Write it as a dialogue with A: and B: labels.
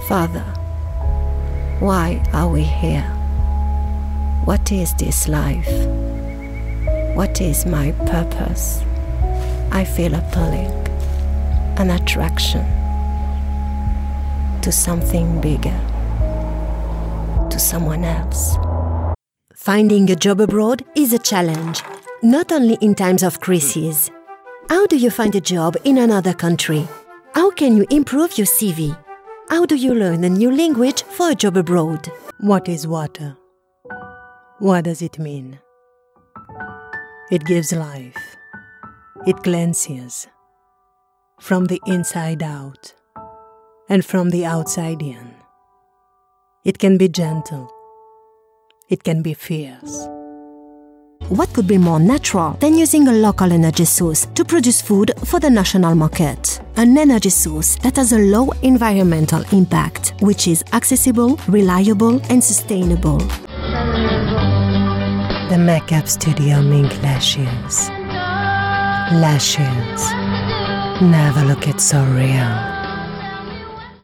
A: Father, why are we here? What is this life? What is my purpose? I feel a pulling, an attraction to something bigger, to someone else.
B: Finding a job abroad is a challenge, not only in times of crisis. How do you find a job in another country? How can you improve your CV? How do you learn a new language for a job abroad?
C: What is water? What does it mean? It gives life. It cleanses from the inside out and from the outside in. It can be gentle. It can be fierce.
B: What could be more natural than using a local energy source to produce food for the national market? An energy source that has a low environmental impact, which is accessible, reliable, and sustainable.
C: The makeup studio Mink Lashes. Lashes never looked so real.